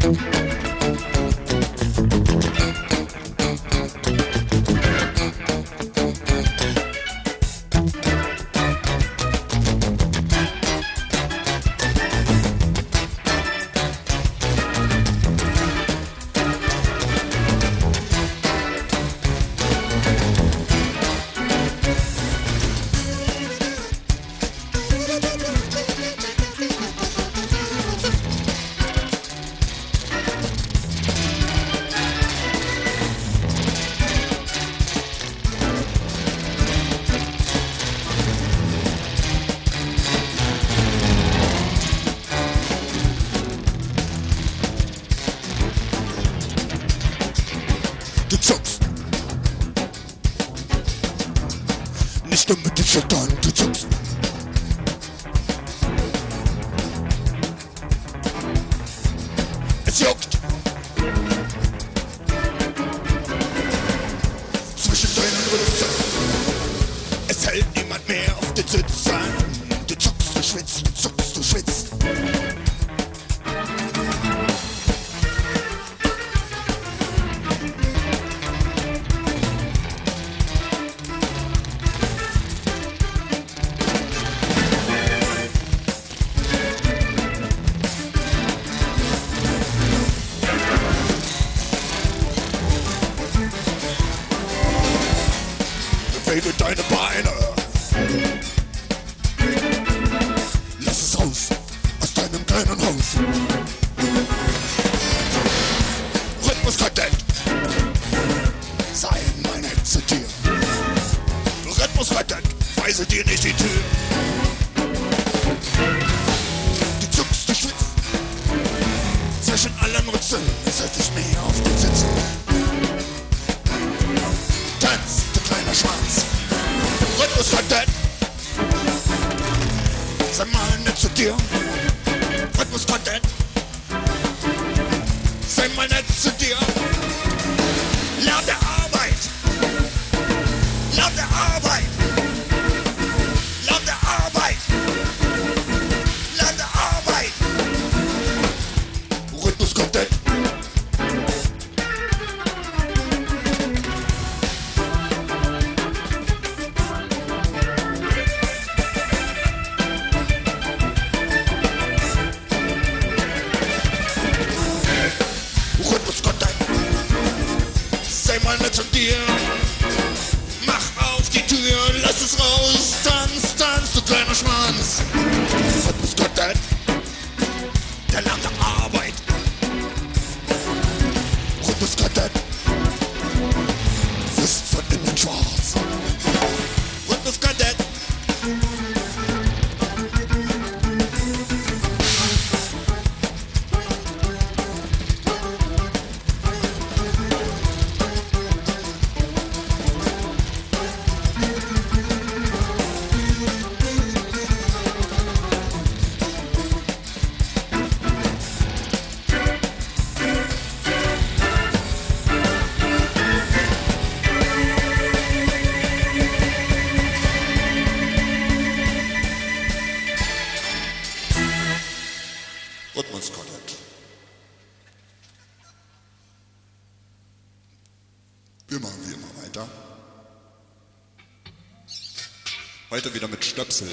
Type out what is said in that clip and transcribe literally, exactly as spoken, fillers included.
Du zuckst. Nicht nur mit den Schultern, du zuckst. Es juckt. Zwischen deinen Rücken. Es hält niemand mehr auf den Sitzen. Du zuckst, du schwitzt, du zuckst, du schwitzt. Bewege deine Beine. Lass es raus aus deinem kleinen Haus. Rhythmuskadett, sei mal nett zu dir. Rhythmuskadett, weise dir nicht die Tür. Du zuckst, du schwitzt. Zwischen allen Rützen, es hält dich mehr auf den Sitzen. Tanz, du kleiner Schwanz. Rhythmuskadett, sei mal nett zu dir. Rhythmuskadett, sei mal nett zu dir. Lärm der Arbeit, Lärm der Arbeit, Lärm der Arbeit, Lärm der Arbeit. Rhythmuskadett. Rhythmuskadett, sei mal nett zu dir. Mach auf die Tür, lass es raus. Tanz, tanz, du kleiner Schwanz. Rhythmuskadett, der Lärm der Arbeit. Rhythmuskadett, wirst von innen schwarz. Rhythmuskadett. Rhythmuskadett. Wir machen wie immer weiter. Heute wieder mit Stöpsel.